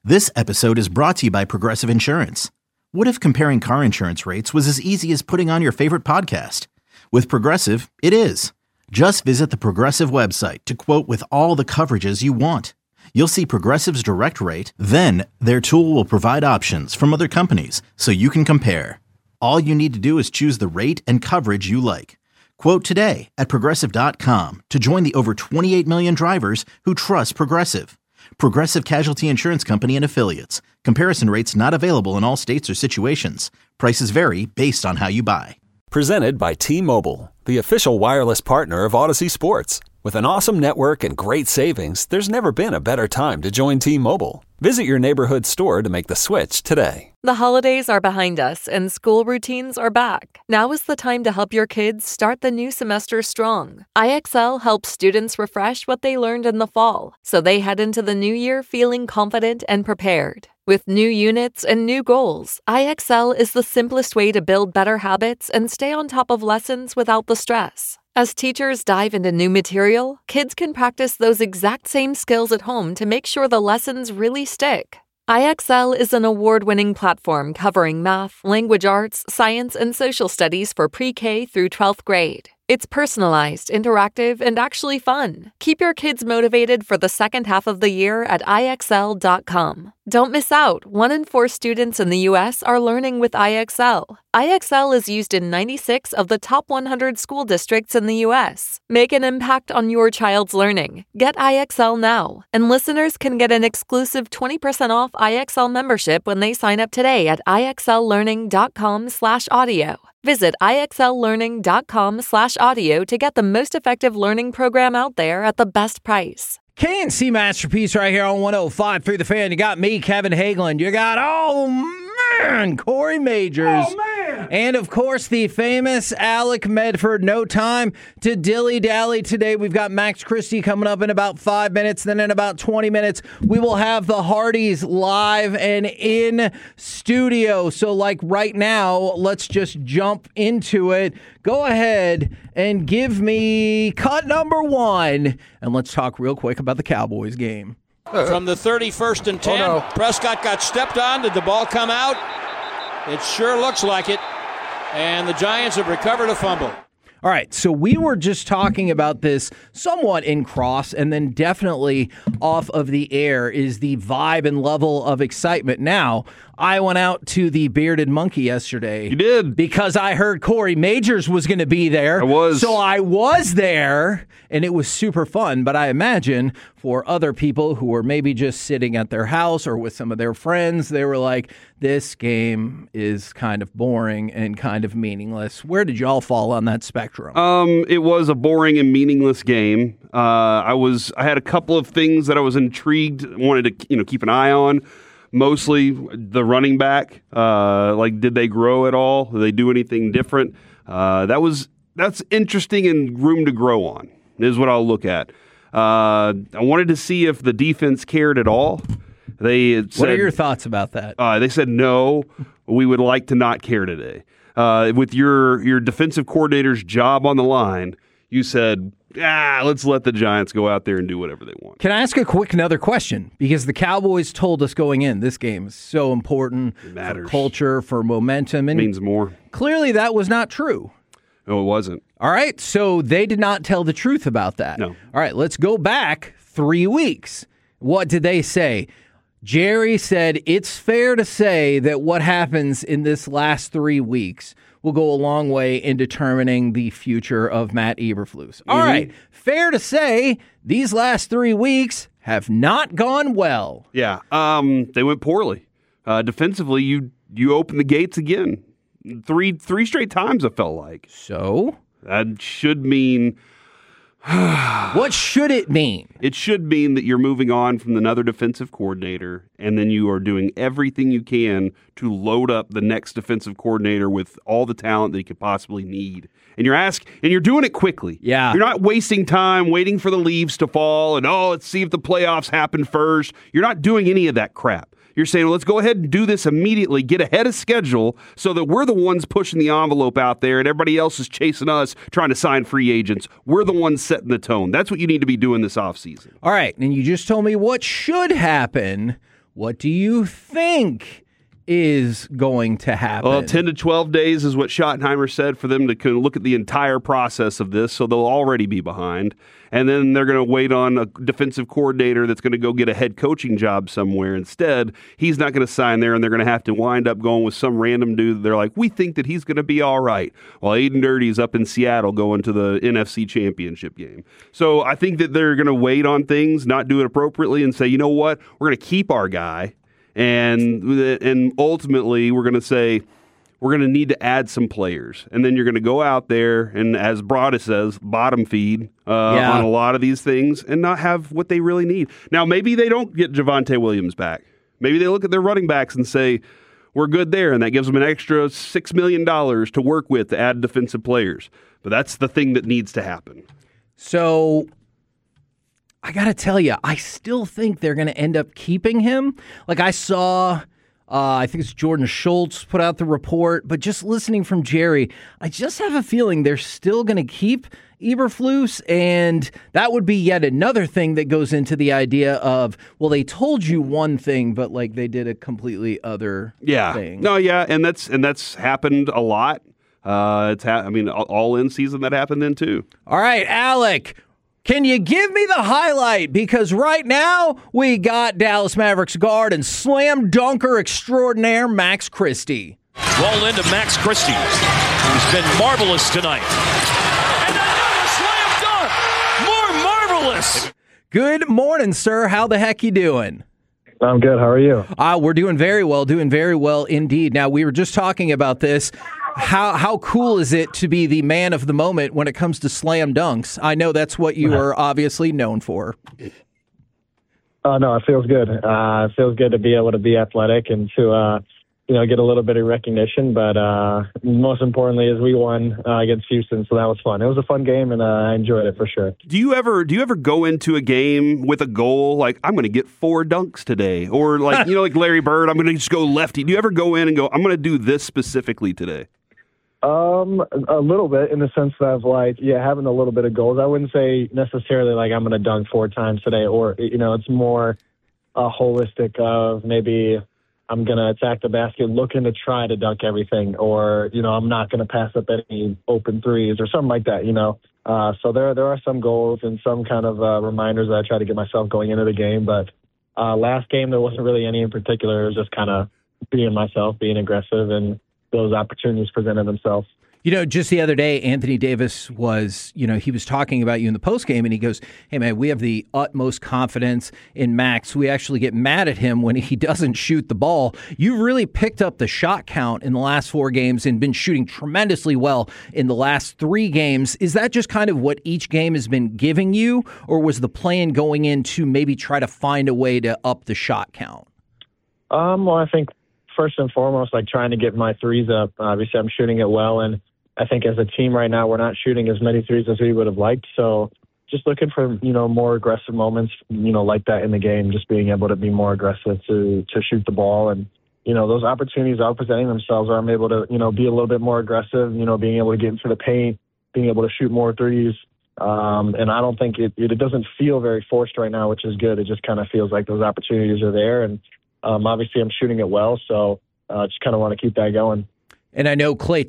This episode is brought to you by Progressive Insurance. What if comparing car insurance rates was as easy as putting on your favorite podcast? With Progressive, it is. Just visit the Progressive website to quote with all the coverages you want. You'll see Progressive's direct rate, then their tool will provide options from other companies so you can compare. All you need to do is choose the rate and coverage you like. Quote today at Progressive.com to join the over 28 million drivers who trust Progressive. Progressive Casualty Insurance Company and Affiliates. Comparison rates not available in all states or situations. Prices vary based on how you buy. Presented by T-Mobile, the official wireless partner of Odyssey Sports. With an awesome network and great savings, there's never been a better time to join T-Mobile. Visit your neighborhood store to make the switch today. The holidays are behind us and school routines are back. Now is the time to help your kids start the new semester strong. IXL helps students refresh what they learned in the fall, so they head into the new year feeling confident and prepared. With new units and new goals, IXL is the simplest way to build better habits and stay on top of lessons without the stress. As teachers dive into new material, kids can practice those exact same skills at home to make sure the lessons really stick. IXL is an award-winning platform covering math, language arts, science, and social studies for pre-K through 12th grade. It's personalized, interactive, and actually fun. Keep your kids motivated for the second half of the year at IXL.com. Don't miss out. 1 in 4 students in the U.S. are learning with IXL. IXL is used in 96 of the top 100 school districts in the U.S. Make an impact on your child's learning. Get IXL now. And listeners can get an exclusive 20% off IXL membership when they sign up today at IXLlearning.com/audio. Visit IXLlearning.com/audio to get the most effective learning program out there at the best price. K&C Masterpiece right here on 105 through the fan. You got me, Kevin Hagelin. You got, Corey Majors. Oh, man. And, of course, the famous Alec Medford. No time to dilly-dally today. We've got Max Christie coming up in about 5 minutes. Then in about 20 minutes, we will have the Hardys live and in studio. So, like right now, let's just jump into it. Go ahead and give me cut number 1. And let's talk real quick about the Cowboys game. From the 31st and 10, Prescott got stepped on. Did the ball come out? It sure looks like it. And the Giants have recovered a fumble. All right, so we were just talking about this somewhat in cross, and then definitely off of the air is the vibe and level of excitement. Now, I went out to the Bearded Monkey yesterday. You did. Because I heard Corey Majors was going to be there. I was. So I was there, and it was super fun. But I imagine for other people who were maybe just sitting at their house or with some of their friends, they were like, this game is kind of boring and kind of meaningless. Where did y'all fall on that spectrum? It was a boring and meaningless game. I had a couple of things that I was intrigued, wanted to keep an eye on. Mostly the running back. Did they grow at all? Did they do anything different? That's interesting and room to grow on, is what I'll look at. I wanted to see if the defense cared at all. What are your thoughts about that? They said, no, we would like to not care today. With your defensive coordinator's job on the line, you said, let's let the Giants go out there and do whatever they want. Can I ask another question? Because the Cowboys told us going in, this game is so important for culture, for momentum. And it means more. Clearly that was not true. No, it wasn't. All right, so they did not tell the truth about that. No. All right, let's go back 3 weeks. What did they say? Jerry said it's fair to say that what happens in this last 3 weeks will go a long way in determining the future of Matt Eberflus. All right, fair to say these last 3 weeks have not gone well. Yeah, they went poorly. Defensively, you opened the gates again. Three straight times, it felt like. So? That should mean... What should it mean? It should mean that you're moving on from another defensive coordinator, and then you are doing everything you can to load up the next defensive coordinator with all the talent that you could possibly need. And you're doing it quickly. Yeah. You're not wasting time waiting for the leaves to fall and, let's see if the playoffs happen first. You're not doing any of that crap. You're saying, well, let's go ahead and do this immediately, get ahead of schedule so that we're the ones pushing the envelope out there and everybody else is chasing us trying to sign free agents. We're the ones setting the tone. That's what you need to be doing this offseason. All right, and you just told me what should happen. What do you think is going to happen? Well, 10 to 12 days is what Schottenheimer said for them to kind of look at the entire process of this, so they'll already be behind. And then they're going to wait on a defensive coordinator that's going to go get a head coaching job somewhere instead. He's not going to sign there, and they're going to have to wind up going with some random dude that they're like, we think that he's going to be all right, while Aiden Dirty's up in Seattle going to the NFC Championship game. So I think that they're going to wait on things, not do it appropriately, and say, you know what, we're going to keep our guy. And ultimately, we're going to say we're going to need to add some players. And then you're going to go out there and, as Broda says, bottom feed on a lot of these things and not have what they really need. Now, maybe they don't get Javonte Williams back. Maybe they look at their running backs and say, we're good there, and that gives them an extra $6 million to work with to add defensive players. But that's the thing that needs to happen. So I got to tell you, I still think they're going to end up keeping him. Like I saw, I think it's Jordan Schultz put out the report, but just listening from Jerry, I just have a feeling they're still going to keep Eberflus, and that would be yet another thing that goes into the idea of, well, they told you one thing, but like they did a completely other thing. No, yeah, and that's happened a lot. All in season that happened then too. All right, Alec, can you give me the highlight? Because right now we got Dallas Mavericks guard and slam dunker extraordinaire Max Christie. Roll into Max Christie, who's been marvelous tonight. And another slam dunk! More marvelous! Good morning, sir. How the heck you doing? I'm good. How are you? We're doing very well indeed. Now, we were just talking about this. How cool is it to be the man of the moment when it comes to slam dunks? I know that's what you are obviously known for. No, it feels good. It feels good to be able to be athletic and to get a little bit of recognition. But most importantly is we won against Houston, so that was fun. It was a fun game, and I enjoyed it for sure. Do you ever go into a game with a goal like, I'm going to get 4 dunks today? Or like, like Larry Bird, I'm going to just go lefty. Do you ever go in and go, I'm going to do this specifically today? A little bit, in the sense of having a little bit of goals. I wouldn't say necessarily like I'm going to dunk 4 times today, or it's more holistic of maybe I'm going to attack the basket looking to try to dunk everything, or I'm not going to pass up any open threes or something like that. So there are some goals and some kind of reminders that I try to get myself going into the game. But last game there wasn't really any in particular. It was just kind of being myself, being aggressive, and those opportunities presented themselves. Just the other day, Anthony Davis was, he was talking about you in the postgame, and he goes, hey, man, we have the utmost confidence in Max. We actually get mad at him when he doesn't shoot the ball. You've really picked up the shot count in the last 4 games and been shooting tremendously well in the last 3 games. Is that just kind of what each game has been giving you, or was the plan going in to maybe try to find a way to up the shot count? Well, I think first and foremost, trying to get my threes up. Obviously, I'm shooting it well, and I think as a team right now, we're not shooting as many threes as we would have liked. So just looking for, more aggressive moments, like that in the game, just being able to be more aggressive to shoot the ball. And, those opportunities are presenting themselves where I'm able to, be a little bit more aggressive, being able to get into the paint, being able to shoot more threes. And I don't think it doesn't feel very forced right now, which is good. It just kind of feels like those opportunities are there. And obviously I'm shooting it well, so just kind of want to keep that going. And I know Klay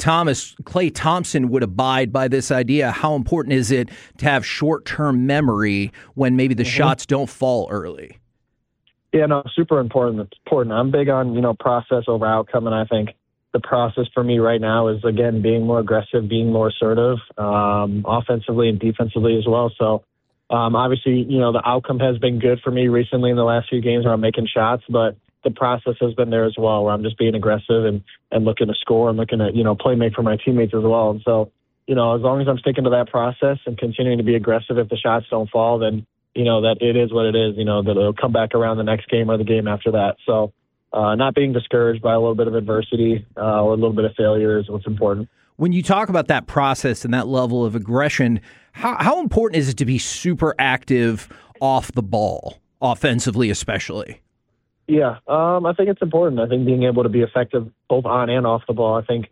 Thompson would abide by this idea. How important is it to have short-term memory when maybe the shots don't fall early? Yeah, no, super important. It's important. I'm big on, process over outcome, and I think the process for me right now is, again, being more aggressive, being more assertive, offensively and defensively as well. So, obviously, the outcome has been good for me recently in the last few games where I'm making shots, but the process has been there as well, where I'm just being aggressive and looking to score and looking to, play make for my teammates as well. And so, as long as I'm sticking to that process and continuing to be aggressive, if the shots don't fall, then, that it is what it is, that it'll come back around the next game or the game after that. So not being discouraged by a little bit of adversity or a little bit of failure is what's important. When you talk about that process and that level of aggression, how important is it to be super active off the ball, offensively especially? Yeah, I think it's important. I think being able to be effective both on and off the ball. I think,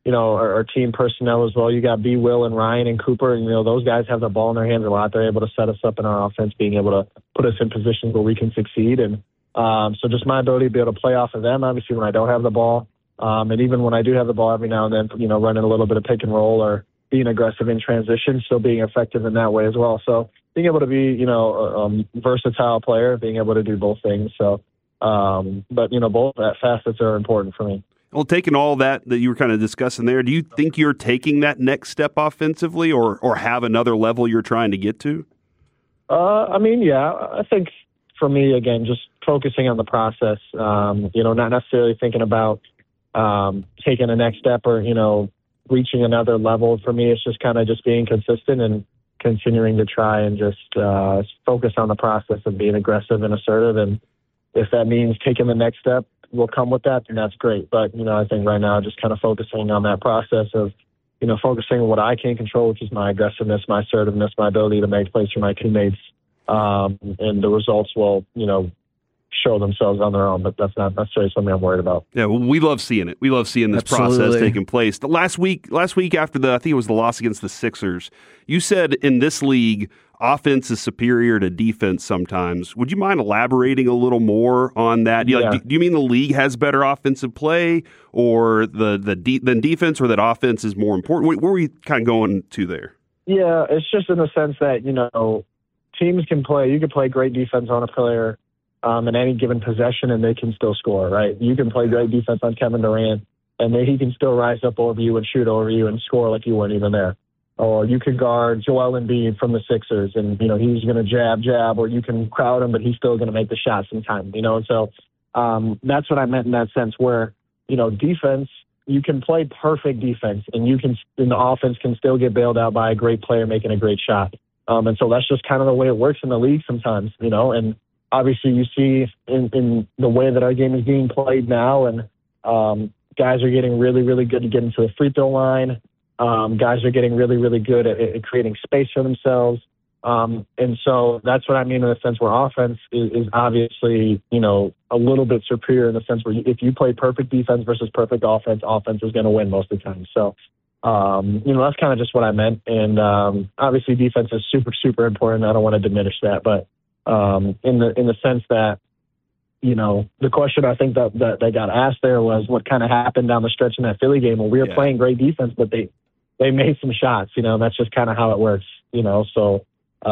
our team personnel as well. You got B, Will, and Ryan and Cooper, and, those guys have the ball in their hands a lot. They're able to set us up in our offense, being able to put us in positions where we can succeed. And, So just my ability to be able to play off of them, obviously, when I don't have the ball. And even when I do have the ball every now and then, running a little bit of pick and roll or being aggressive in transition, still being effective in that way as well. So being able to be, a versatile player, being able to do both things. So, but both facets are important for me. Well, taking all that you were kind of discussing there, do you think you're taking that next step offensively or have another level you're trying to get to? Yeah, I think for me, again, just focusing on the process, not necessarily thinking about taking the next step or, reaching another level. For me, it's just kind of just being consistent and continuing to try and just focus on the process of being aggressive and assertive. And if that means taking the next step will come with that, then that's great. But, I think right now just kind of focusing on that process of, focusing on what I can control, which is my aggressiveness, my assertiveness, my ability to make plays for my teammates. And the results will, show themselves on their own, but that's not necessarily something I'm worried about. Yeah, well, we love seeing it. We love seeing this process taking place. The last week after I think it was the loss against the Sixers, you said in this league, offense is superior to defense sometimes. Would you mind elaborating a little more on that? Do you mean the league has better offensive play or than defense, or that offense is more important? Where were you kind of going to there? Yeah, it's just in the sense that, teams can play. You can play great defense on a player in any given possession, and they can still score, right? You can play great defense on Kevin Durant, and he can still rise up over you and shoot over you and score like you weren't even there. Or you can guard Joel Embiid from the Sixers, and, he's going to jab, or you can crowd him, but he's still going to make the shot sometime, And so that's what I meant in that sense where, defense, you can play perfect defense, and the offense can still get bailed out by a great player making a great shot. And so that's just kind of the way it works in the league sometimes, and obviously you see in the way that our game is being played now, and guys are getting really, really good at getting to the free throw line. Guys are getting really, really good at creating space for themselves. And so that's what I mean in the sense where offense is obviously, a little bit superior in the sense where if you play perfect defense versus perfect offense is going to win most of the time. So, that's kind of just what I meant. And obviously defense is super, super important. I don't want to diminish that, but in the sense that, the question I think that they got asked there was what kind of happened down the stretch in that Philly game when we were playing great defense, but they made some shots, that's just kind of how it works, so,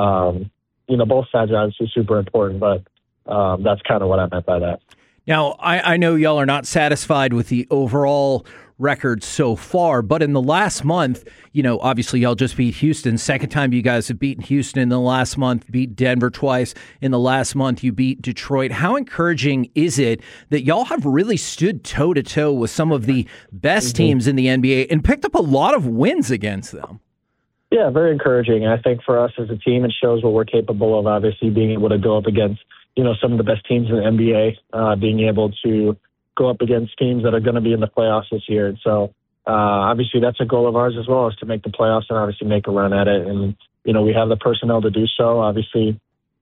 both sides are obviously super important, but that's kind of what I meant by that. Now, I know y'all are not satisfied with the overall record so far, but in the last month, obviously y'all just beat Houston. Second time you guys have beaten Houston in the last month, beat Denver twice. In the last month, you beat Detroit. How encouraging is it that y'all have really stood toe-to-toe with some of the best teams in the NBA and picked up a lot of wins against them? Yeah, very encouraging. I think for us as a team, it shows what we're capable of, obviously, being able to go up against, some of the best teams in the NBA, being able to go up against teams that are going to be in the playoffs this year. And so, obviously, that's a goal of ours as well, is to make the playoffs and obviously make a run at it. And, we have the personnel to do so. Obviously,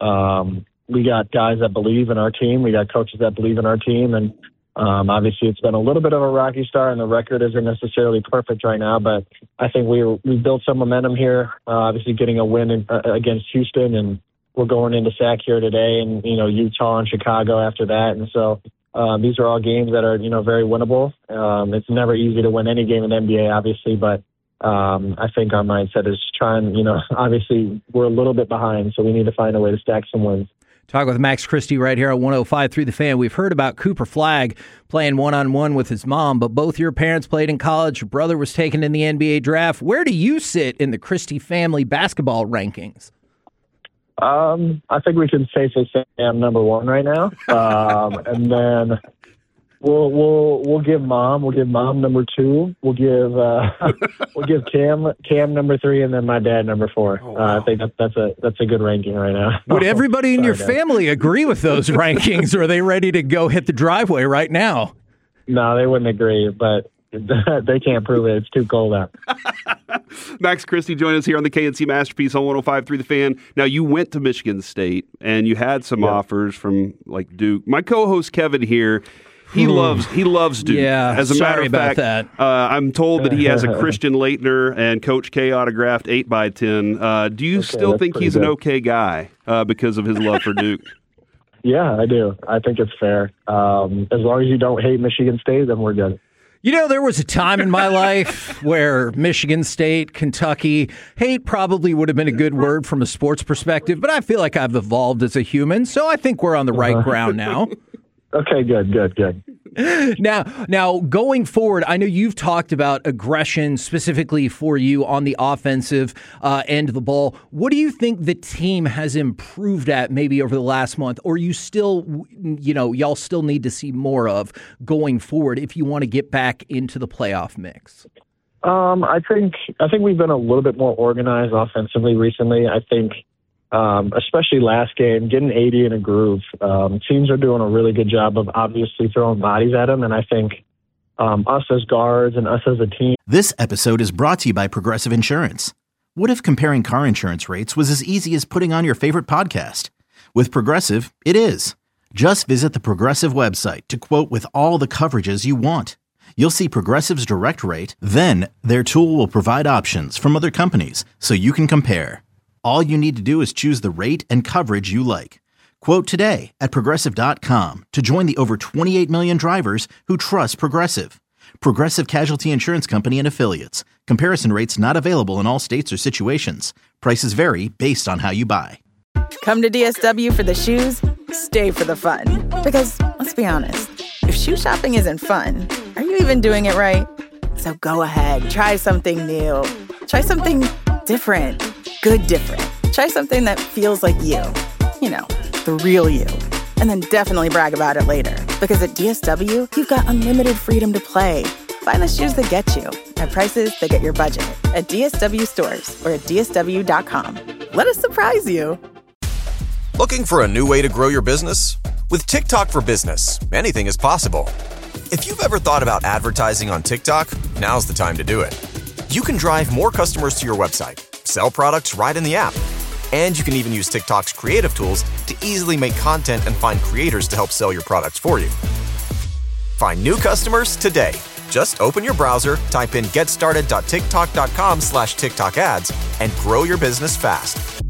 we got guys that believe in our team. We got coaches that believe in our team. And obviously, it's been a little bit of a rocky start, and the record isn't necessarily perfect right now. But I think we built some momentum here, obviously getting a win against Houston. And we're going into SAC here today, and, Utah and Chicago after that. And so these are all games that are, very winnable. It's never easy to win any game in the NBA, obviously, but I think our mindset is trying, obviously we're a little bit behind, so we need to find a way to stack some wins. Talk with Max Christie right here on 105 through the Fan. We've heard about Cooper Flagg playing one-on-one with his mom, but both your parents played in college. Your brother was taken in the NBA draft. Where do you sit in the Christie family basketball rankings? I think we can safely say I'm number one right now. And then we'll give mom number two. We'll give Cam number three, and then my dad number four. Oh, wow. I think that's a good ranking right now. Would everybody in your family agree with those rankings, or are they ready to go hit the driveway right now? No, they wouldn't agree, but they can't prove it. It's too cold out. Max Christie joined us here on the KNC Masterpiece on 105 through the Fan. Now, you went to Michigan State, and you had some offers from like Duke. My co-host Kevin here, he loves Duke. Yeah, as a matter of fact, that. I'm told that he has a Christian Laettner and Coach K autographed 8x10. Do you still think he's an okay guy because of his love for Duke? Yeah, I do. I think it's fair. As long as you don't hate Michigan State, then we're good. You know, there was a time in my life where Michigan State, Kentucky, hate probably would have been a good word from a sports perspective, but I feel like I've evolved as a human, so I think we're on the right ground now. Okay, good. Now, going forward, I know you've talked about aggression specifically for you on the offensive end of the ball. What do you think the team has improved at maybe over the last month, or you still, y'all still need to see more of going forward if you want to get back into the playoff mix? I think we've been a little bit more organized offensively recently. I think, especially last game, getting 80 in a groove. Teams are doing a really good job of obviously throwing bodies at them, and I think us as guards and us as a team. This episode is brought to you by Progressive Insurance. What if comparing car insurance rates was as easy as putting on your favorite podcast? With Progressive, it is. Just visit the Progressive website to quote with all the coverages you want. You'll see Progressive's direct rate, then their tool will provide options from other companies so you can compare. All you need to do is choose the rate and coverage you like. Quote today at Progressive.com to join the over 28 million drivers who trust Progressive. Progressive Casualty Insurance Company and Affiliates. Comparison rates not available in all states or situations. Prices vary based on how you buy. Come to DSW for the shoes, stay for the fun. Because, let's be honest, if shoe shopping isn't fun, are you even doing it right? So go ahead, try something new. Try something different. Good different. Try something that feels like you. You know, the real you. And then definitely brag about it later. Because at DSW, you've got unlimited freedom to play. Find the shoes that get you at prices that get your budget at DSW stores or at DSW.com. Let us surprise you. Looking for a new way to grow your business? With TikTok for Business, anything is possible. If you've ever thought about advertising on TikTok, now's the time to do it. You can drive more customers to your website, sell products right in the app, and you can even use TikTok's creative tools to easily make content and find creators to help sell your products for you. Find new customers today. Just open your browser, type in getstarted.tiktok.com/TikTok ads, and grow your business fast.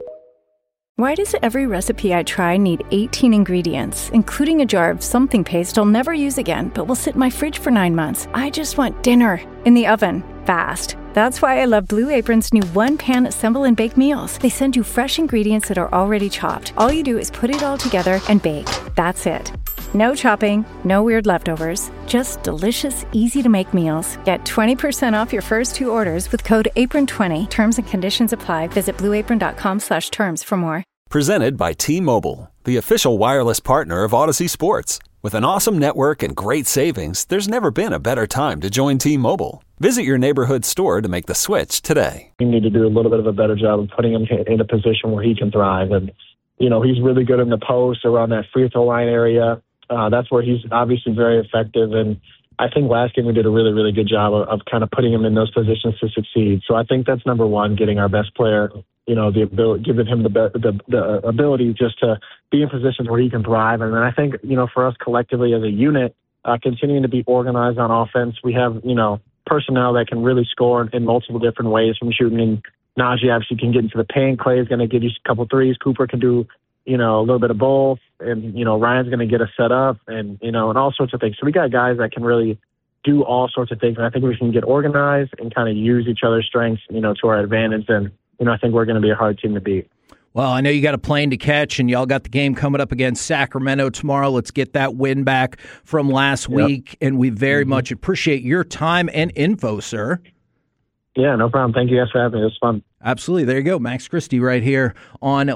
Why does every recipe I try need 18 ingredients, including a jar of something paste I'll never use again, but will sit in my fridge for 9 months? I just want dinner in the oven, fast. That's why I love Blue Apron's new one-pan assemble and bake meals. They send you fresh ingredients that are already chopped. All you do is put it all together and bake. That's it. No chopping, no weird leftovers, just delicious, easy-to-make meals. Get 20% off your first 2 orders with code APRON20. Terms and conditions apply. Visit blueapron.com/terms for more. Presented by T-Mobile, the official wireless partner of Odyssey Sports. With an awesome network and great savings, there's never been a better time to join T-Mobile. Visit your neighborhood store to make the switch today. We need to do a little bit of a better job of putting him in a position where he can thrive. And, he's really good in the post around that free throw line area. That's where he's obviously very effective. And I think last game we did a really, really good job of kind of putting him in those positions to succeed. So I think that's number one, getting our best player, the ability, giving him the ability just to be in positions where he can thrive. And then I think, for us collectively as a unit, continuing to be organized on offense, we have, personnel that can really score in multiple different ways from shooting. And Najee obviously can get into the paint. Clay is going to give you a couple threes. Cooper can do, a little bit of both. And, Ryan's going to get us set up and, and all sorts of things. So we got guys that can really do all sorts of things. And I think we can get organized and kind of use each other's strengths, to our advantage. And, I think we're going to be a hard team to beat. Well, I know you got a plane to catch, and y'all got the game coming up against Sacramento tomorrow. Let's get that win back from last week, and we very much appreciate your time and info, sir. Yeah, no problem. Thank you guys for having me. It was fun. Absolutely. There you go. Max Christie right here on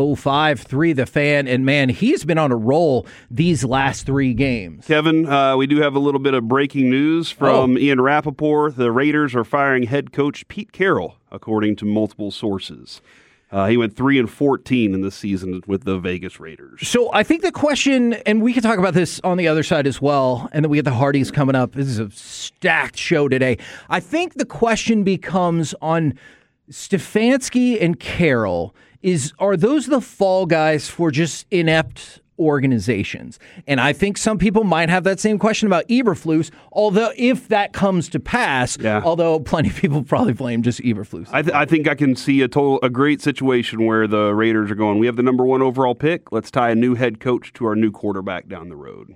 105.3 The Fan. And, man, he's been on a roll these last 3 games. Kevin, we do have a little bit of breaking news from Ian Rappaport. The Raiders are firing head coach Pete Carroll, according to multiple sources. He went 3-14 in the season with the Vegas Raiders. So I think the question, and we can talk about this on the other side as well, and then we get the Hardys coming up. This is a stacked show today. I think the question becomes on Stefanski and Carroll are those the fall guys for just inept organizations. And I think some people might have that same question about Eberflus, although if that comes to pass, although plenty of people probably blame just Eberflus. I think I can see a great situation where the Raiders are going, we have the number 1 overall pick. Let's tie a new head coach to our new quarterback down the road.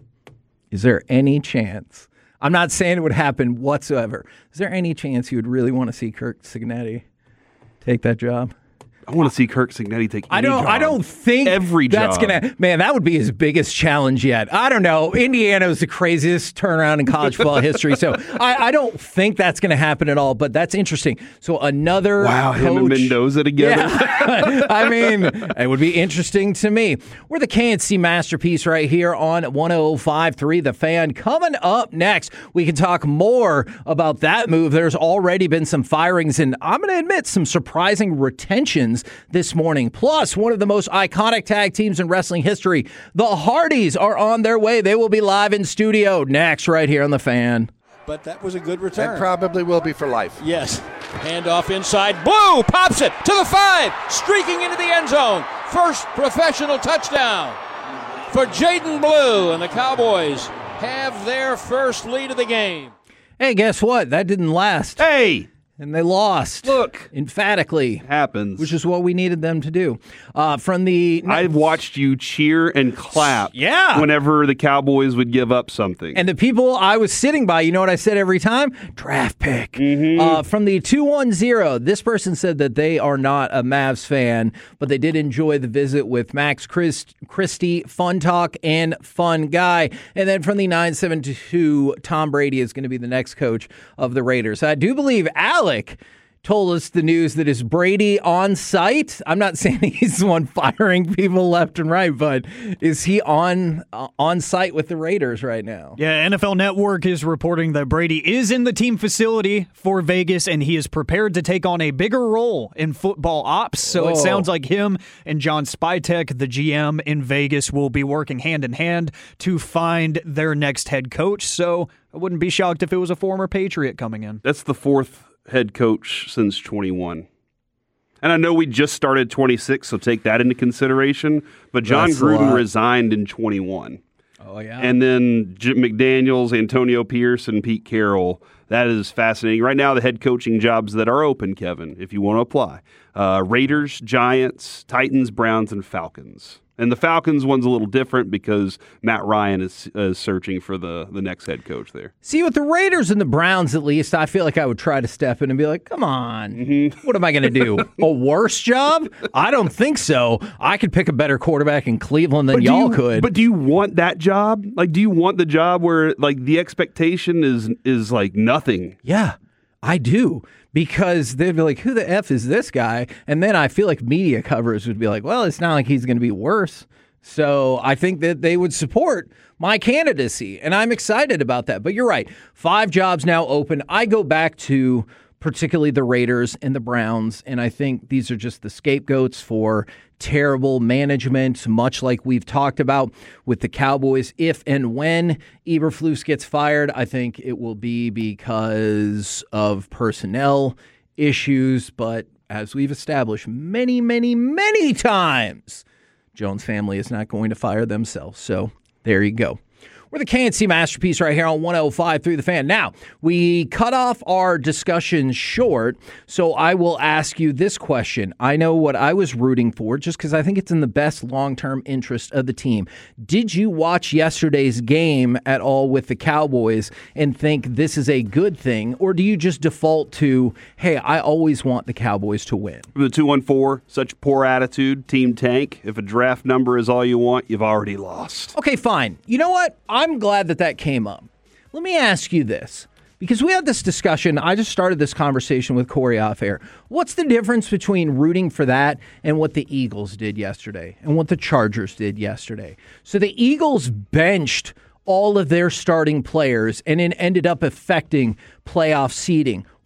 Is there any chance? I'm not saying it would happen whatsoever. Is there any chance you would really want to see Kirk Cignetti take that job? I want to see Kirk Cignetti take any job. I don't think every that's job. That would be his biggest challenge yet. I don't know. Indiana was the craziest turnaround in college football history, so I don't think that's going to happen at all, but that's interesting. So another coach. Him and Mendoza together. Yeah. I mean, it would be interesting to me. We're the KNC Masterpiece right here on 105.3 The Fan. Coming up next, we can talk more about that move. There's already been some firings, and I'm going to admit some surprising retentions this morning. Plus, one of the most iconic tag teams in wrestling history, the Hardys, are on their way. They will be live in studio next right here on The Fan. But that was a good return. It probably will be for life. Yes. Handoff inside. Blue pops it to the 5, streaking into the end zone. First professional touchdown for Jaden Blue, and the Cowboys have their first lead of the game. Hey, guess what? That didn't last. Hey! And they lost. Look. Emphatically. Happens. Which is what we needed them to do. I've watched you cheer and clap whenever the Cowboys would give up something. And the people I was sitting by, you know what I said every time? Draft pick. From the 210, this person said that they are not a Mavs fan, but they did enjoy the visit with Max Christie, fun talk and fun guy. And then from the 972, Tom Brady is going to be the next coach of the Raiders. I do believe Alec told us the news that is Brady on site. I'm not saying he's the one firing people left and right, but is he on site with the Raiders right now? Yeah, NFL Network is reporting that Brady is in the team facility for Vegas, and he is prepared to take on a bigger role in football ops. So It sounds like him and John Spytek, the GM in Vegas, will be working hand in hand to find their next head coach. So I wouldn't be shocked if it was a former Patriot coming in. That's the 4th head coach since 21. And I know we just started 26, so take that into consideration. But John Gruden resigned in 21. Oh, yeah. And then Jim McDaniels, Antonio Pierce, and Pete Carroll. That is fascinating. Right now, the head coaching jobs that are open, Kevin, if you want to apply. Raiders, Giants, Titans, Browns, and Falcons. And the Falcons one's a little different because Matt Ryan is searching for the next head coach there. See, with the Raiders and the Browns, at least, I feel like I would try to step in and be like, come on, what am I going to do? A worse job? I don't think so. I could pick a better quarterback in Cleveland than y'all could. But do you want that job? Like, do you want the job where, like, the expectation is like nothing? Yeah, I do. Because they'd be like, who the F is this guy? And then I feel like media coverage would be like, well, it's not like he's going to be worse. So I think that they would support my candidacy, and I'm excited about that. But you're right. 5 jobs now open. I go back to particularly the Raiders and the Browns, and I think these are just the scapegoats for terrible management, much like we've talked about with the Cowboys. If and when Eberflus gets fired, I think it will be because of personnel issues. But as we've established many, many, many times, Jones family is not going to fire themselves. So there you go. We're the KNC Masterpiece right here on 105.3 The Fan. Now, we cut off our discussion short, so I will ask you this question. I know what I was rooting for just because I think it's in the best long-term interest of the team. Did you watch yesterday's game at all with the Cowboys and think this is a good thing, or do you just default to, hey, I always want the Cowboys to win? The 214, such poor attitude, team tank. If a draft number is all you want, you've already lost. Okay, fine. You know what? I'm glad that came up. Let me ask you this, because we had this discussion. I just started this conversation with Corey off air. What's the difference between rooting for that and what the Eagles did yesterday and what the Chargers did yesterday? So the Eagles benched all of their starting players and it ended up affecting playoff seeding.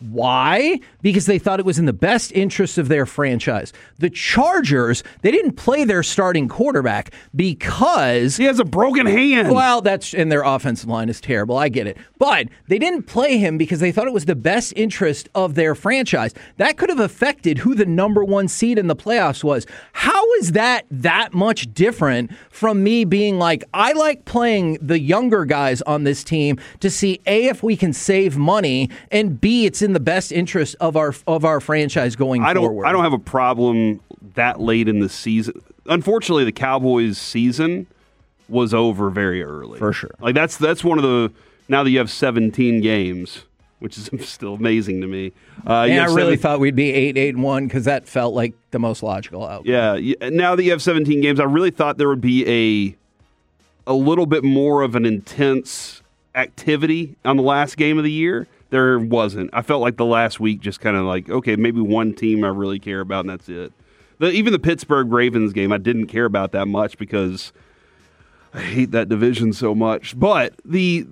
Why? Because they thought it was in the best interest of their franchise. The Chargers, they didn't play their starting quarterback because he has a broken hand. Well, and their offensive line is terrible. I get it. But they didn't play him because they thought it was the best interest of their franchise. That could have affected who the number 1 seed in the playoffs was. How is that much different from me being like, I like playing the younger guys on this team to see A, if we can save money, and B, it's in the best interest of our franchise going forward. I don't have a problem that late in the season. Unfortunately, the Cowboys' season was over very early. For sure. Like that's one of the, now that you have 17 games, which is still amazing to me. And I really thought we'd be 8-1 because that felt like the most logical outcome. Yeah. Now that you have 17 games, I really thought there would be a little bit more of an intense activity on the last game of the year. There wasn't. I felt like the last week just kind of like, okay, maybe one team I really care about, and that's it. Even the Pittsburgh Ravens game, I didn't care about that much because I hate that division so much. But the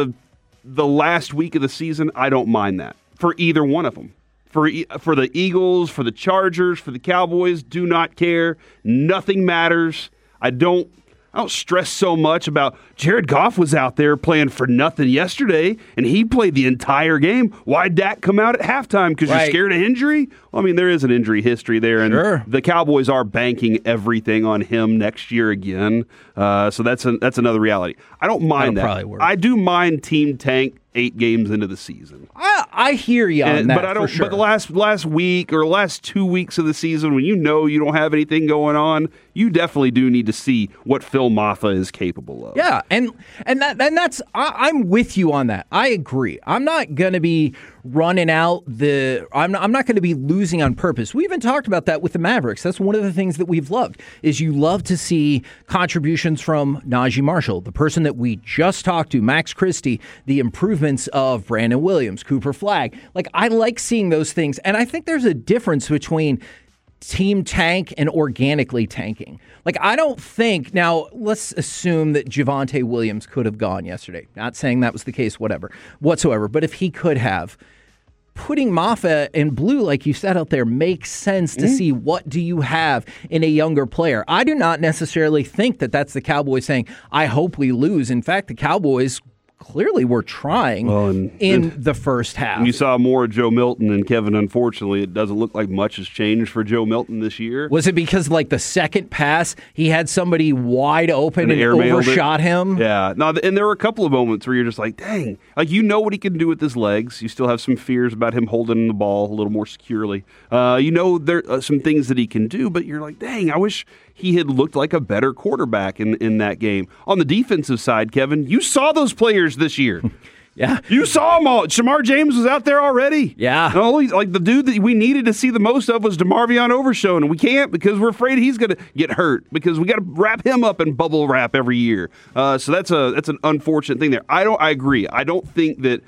last week of the season, I don't mind that for either one of them. For the Eagles, for the Chargers, for the Cowboys, do not care. Nothing matters. I don't stress so much about Jared Goff was out there playing for nothing yesterday, and he played the entire game. Why'd Dak come out at halftime? Because you're scared of injury? Well, I mean, there is an injury history there, and the Cowboys are banking everything on him next year again. So that's another reality. I don't mind that. I do mind Team Tank 8 games into the season. I hear you on that, but I don't. For sure. But the last week or last 2 weeks of the season, when you don't have anything going on, you definitely do need to see what Phil Maffa is capable of. Yeah, and that's I'm with you on that. I agree. I'm not going to be running out I'm not going to be losing on purpose. We even talked about that with the Mavericks. That's one of the things that we've loved is you love to see contributions from Najee Marshall, the person that we just talked to, Max Christie, the improvements of Brandon Williams, Cooper Flagg. Like, I like seeing those things, and I think there's a difference between team tank and organically tanking. Like, I don't think, now let's assume that Javonte Williams could have gone yesterday. Not saying that was the case, whatsoever, but if he could have, putting Maffa in blue, like you said out there, makes sense to see what do you have in a younger player. I do not necessarily think that that's the Cowboys saying, I hope we lose. In fact, the Cowboys clearly were trying in the first half. You saw more of Joe Milton and Kevin. Unfortunately, it doesn't look like much has changed for Joe Milton this year. Was it because, like, the second pass, he had somebody wide open and overshot him? Yeah. No, and there were a couple of moments where you're just like, dang. Like, you know what he can do with his legs. You still have some fears about him holding the ball a little more securely. There are some things that he can do, but you're like, dang, I wish he had looked like a better quarterback in that game. On the defensive side, Kevin, you saw those players this year. Yeah. You saw them all. Shamar James was out there already. Yeah. Like, the dude that we needed to see the most of was DeMarvion Overshown, and we can't because we're afraid he's going to get hurt because we got to wrap him up in bubble wrap every year. So that's an unfortunate thing there. I agree. I don't think that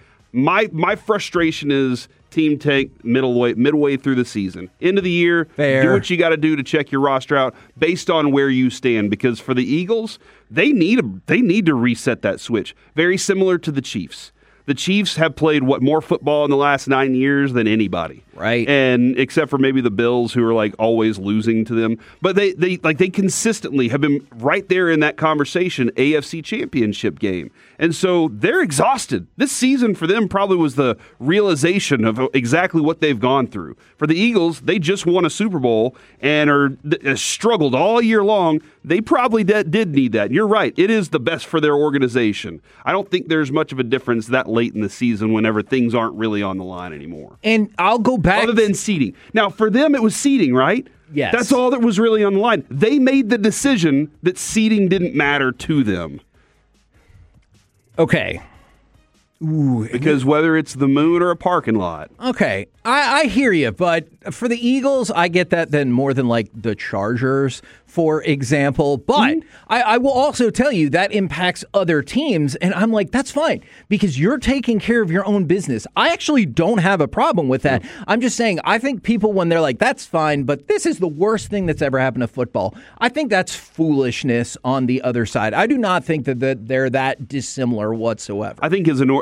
my frustration is team tank midway through the season. End of the year, do what you got to do to check your roster out based on where you stand. Because for the Eagles, they need to reset that switch. Very similar to the Chiefs. The Chiefs have played more football in the last 9 years than anybody. Right. And except for maybe the Bills, who are like always losing to them. But they consistently have been right there in that conversation, AFC Championship game. And so they're exhausted. This season for them probably was the realization of exactly what they've gone through. For the Eagles, they just won a Super Bowl and struggled all year long. They probably did need that. And you're right. It is the best for their organization. I don't think there's much of a difference that late in the season whenever things aren't really on the line anymore. And I'll go back. Other than seeding. Now, for them, it was seeding, right? Yes. That's all that was really on the line. They made the decision that seeding didn't matter to them. Okay. Ooh. Because whether it's the moon or a parking lot. Okay. I hear you, but for the Eagles, I get that then more than like the Chargers, for example. But I will also tell you that impacts other teams, and I'm like, that's fine, because you're taking care of your own business. I actually don't have a problem with that. I'm just saying, I think people, when they're like, that's fine, but this is the worst thing that's ever happened to football, I think that's foolishness on the other side. I do not think that they're that dissimilar whatsoever. I think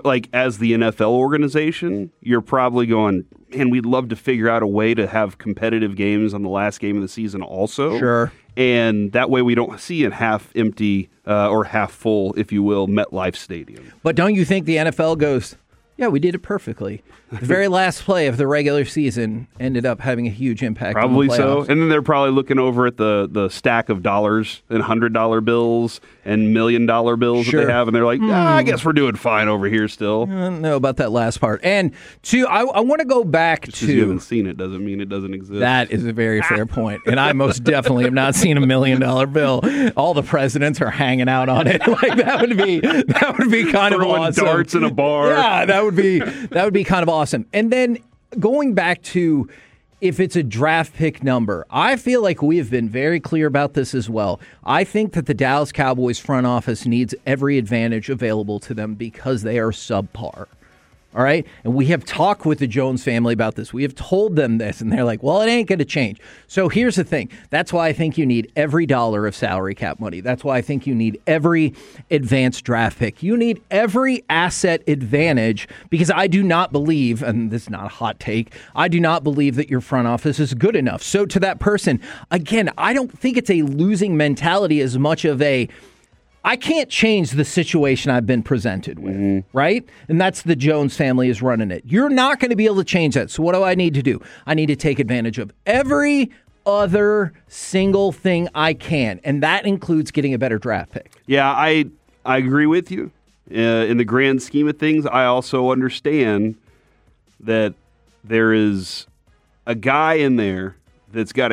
like as the NFL organization, you're probably going, man, we'd love to figure out a way to have competitive games on the last game of the season also. Sure. And that way we don't see a half empty or half full, if you will, MetLife Stadium. But don't you think the NFL goes, yeah, we did it perfectly. The very last play of the regular season ended up having a huge impact Probably on the so. playoffs. And then they're probably looking over at the stack of dollars and $100 bills and $1 million bills Sure. that they have, and they're like, I guess we're doing fine over here still. I don't know about that last part. And two, I want to go back Just 'cause you to... haven't seen it doesn't mean it doesn't exist. That is a very fair point. And I most definitely have not seen $1 million bill. All the presidents are hanging out on it. Like that would be kind of Throwing awesome. darts in a bar. Yeah, that would be kind of awesome. And then going back to if it's a draft pick number, I feel like we have been very clear about this as well. I think that the Dallas Cowboys front office needs every advantage available to them because they are subpar. All right. And we have talked with the Jones family about this. We have told them this, and they're like, well, it ain't going to change. So here's the thing. That's why I think you need every dollar of salary cap money. That's why I think you need every advanced draft pick. You need every asset advantage because I do not believe, and this is not a hot take, I do not believe that your front office is good enough. So to that person, again, I don't think it's a losing mentality as much of a, I can't change the situation I've been presented with, right? And that's the Jones family is running it. You're not going to be able to change that. So what do I need to do? I need to take advantage of every other single thing I can, and that includes getting a better draft pick. Yeah, I agree with you. In the grand scheme of things, I also understand that there is a guy in there that's got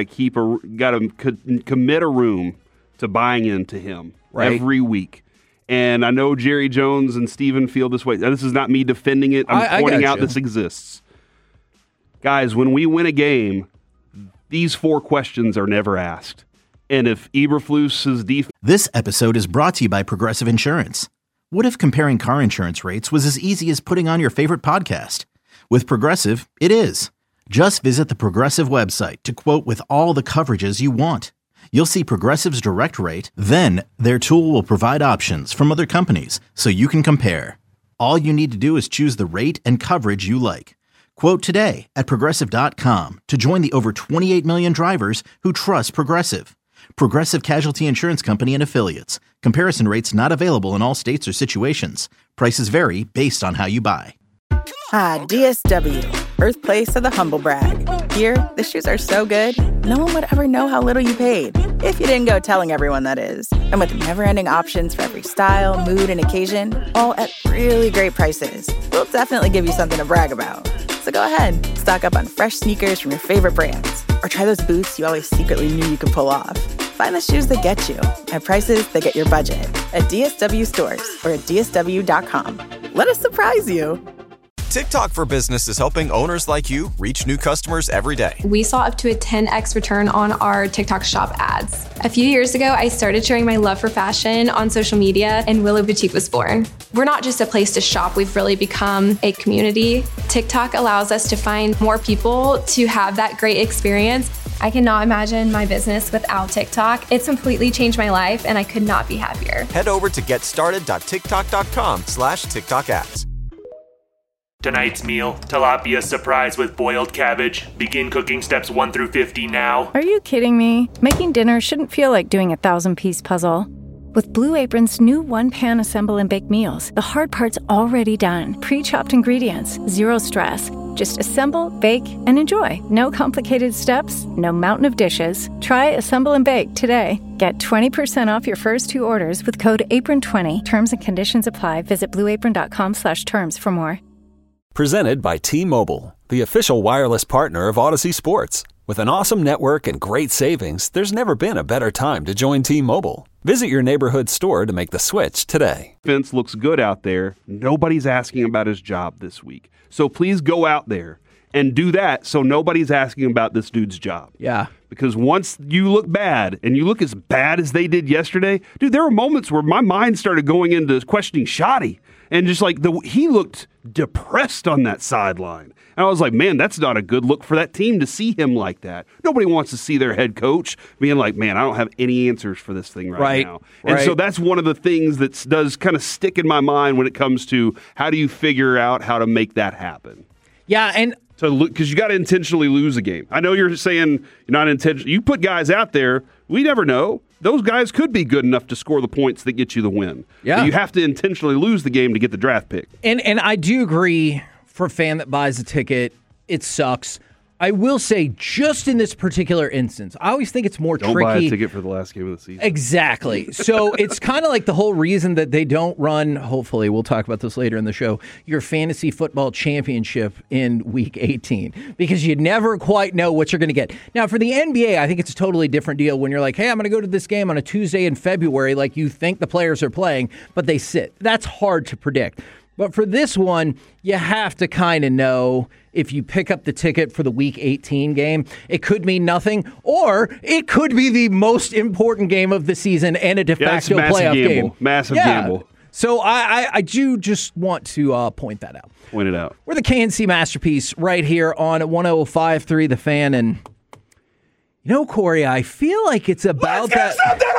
to commit a room to buying into him. Right. Every week. And I know Jerry Jones and Stephen feel this way. This is not me defending it. I'm pointing out this exists. Guys, when we win a game, these 4 questions are never asked. And if Eberflus's defense... This episode is brought to you by Progressive Insurance. What if comparing car insurance rates was as easy as putting on your favorite podcast? With Progressive, it is. Just visit the Progressive website to quote with all the coverages you want. You'll see Progressive's direct rate, then their tool will provide options from other companies so you can compare. All you need to do is choose the rate and coverage you like. Quote today at Progressive.com to join the over 28 million drivers who trust Progressive. Progressive Casualty Insurance Company and Affiliates. Comparison rates not available in all states or situations. Prices vary based on how you buy. DSW, birthplace of the humble brag. Here, the shoes are so good, no one would ever know how little you paid. If you didn't go telling everyone, that is. And with never-ending options for every style, mood, and occasion, all at really great prices, we'll definitely give you something to brag about. So go ahead, stock up on fresh sneakers from your favorite brands, or try those boots you always secretly knew you could pull off. Find the shoes that get you at prices that get your budget at DSW stores or at DSW.com. Let us surprise you. TikTok for Business is helping owners like you reach new customers every day. We saw up to a 10x return on our TikTok shop ads. A few years ago, I started sharing my love for fashion on social media, and Willow Boutique was born. We're not just a place to shop, we've really become a community. TikTok allows us to find more people to have that great experience. I cannot imagine my business without TikTok. It's completely changed my life, and I could not be happier. Head over to getstarted.tiktok.com/TikTok ads. Tonight's meal, tilapia surprise with boiled cabbage. Begin cooking steps 1 through 50 now. Are you kidding me? Making dinner shouldn't feel like doing a 1,000-piece puzzle. With Blue Apron's new one-pan assemble and bake meals, the hard part's already done. Pre-chopped ingredients, zero stress. Just assemble, bake, and enjoy. No complicated steps, no mountain of dishes. Try Assemble and Bake today. Get 20% off your first 2 orders with code APRON20. Terms and conditions apply. Visit blueapron.com/terms for more. Presented by T-Mobile, the official wireless partner of Odyssey Sports. With an awesome network and great savings, there's never been a better time to join T-Mobile. Visit your neighborhood store to make the switch today. Defense looks good out there. Nobody's asking about his job this week. So please go out there and do that so nobody's asking about this dude's job. Yeah. Because once you look bad, and you look as bad as they did yesterday, dude, there were moments where my mind started going into questioning Shoddy. And just like he looked depressed on that sideline. And I was like, man, that's not a good look for that team to see him like that. Nobody wants to see their head coach being like, man, I don't have any answers for this thing right now. And so that's one of the things that does kind of stick in my mind when it comes to how do you figure out how to make that happen. Yeah, and because you got to intentionally lose a game. I know you're saying you're not intentional. You put guys out there, we never know. Those guys could be good enough to score the points that get you the win. Yeah. But you have to intentionally lose the game to get the draft pick. And I do agree, for a fan that buys a ticket, it sucks. I will say, just in this particular instance, I always think it's more tricky. Don't buy a ticket for the last game of the season. Exactly. So it's kind of like the whole reason that they don't run, hopefully, we'll talk about this later in the show, your fantasy football championship in week 18, because you never quite know what you're going to get. Now, for the NBA, I think it's a totally different deal when you're like, hey, I'm going to go to this game on a Tuesday in February, like you think the players are playing, but they sit. That's hard to predict. But for this one, you have to kind of know if you pick up the ticket for the Week 18 game, it could mean nothing, or it could be the most important game of the season and a de facto playoff game. Massive gamble. So I do just want to point that out. Point it out. We're the KNC Masterpiece right here on 105.3 The Fan. And, you know, Corey, I feel like it's about that.